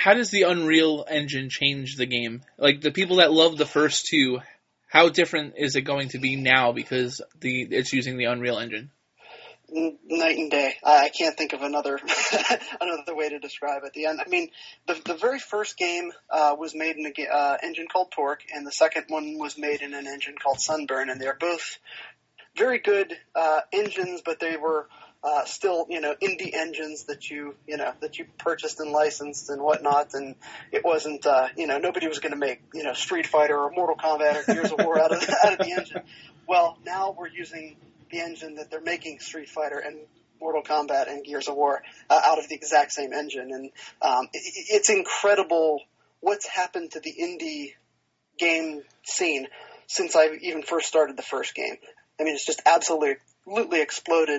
how does the Unreal Engine change the game? Like, the people that love the first two, how different is it going to be now because it's using the Unreal Engine? Night and day. I can't think of another another way to describe it. The very first game was made in an engine called Torque, and the second one was made in an engine called Sunburn, and they're both very good engines, but they were still, indie engines that you purchased and licensed and whatnot, and it wasn't, nobody was going to make, Street Fighter or Mortal Kombat or Gears of War out of the engine. Well, now we're using the engine that they're making Street Fighter and Mortal Kombat and Gears of War out of the exact same engine, and it's incredible what's happened to the indie game scene since I even first started the first game. I mean, it's just absolutely exploded.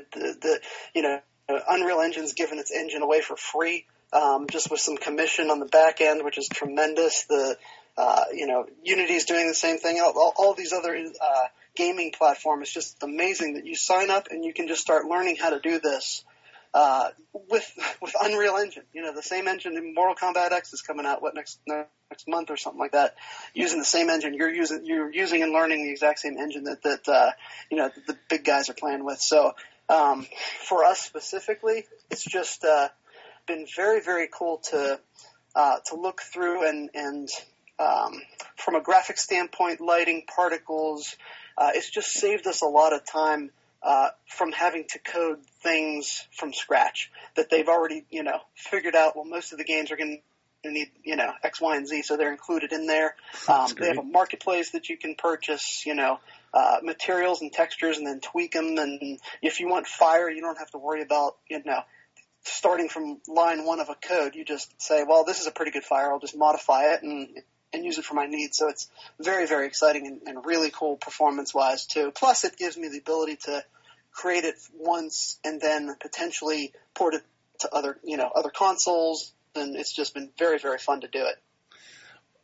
Unreal Engine's given its engine away for free, just with some commission on the back end, which is tremendous. Unity's doing the same thing. All these other gaming platforms, it's just amazing that you sign up and you can just start learning how to do this with Unreal Engine. The same engine in Mortal Kombat X is coming out next month or something like that. Using the same engine, you're using and learning the exact same engine that the big guys are playing with. So for us specifically, it's just been very, very cool to look through and from a graphic standpoint, lighting, particles, it's just saved us a lot of time from having to code things from scratch that they've already, figured out. Well, most of the games are going to need, X, Y, and Z, so they're included in there. They have a marketplace that you can purchase, materials and textures and then tweak them. And if you want fire, you don't have to worry about, starting from line one of a code. You just say, well, this is a pretty good fire. I'll just modify it and use it for my needs. So it's very, very exciting and really cool performance-wise, too. Plus, it gives me the ability to create it once and then potentially port it to other consoles, and it's just been very, very fun to do it.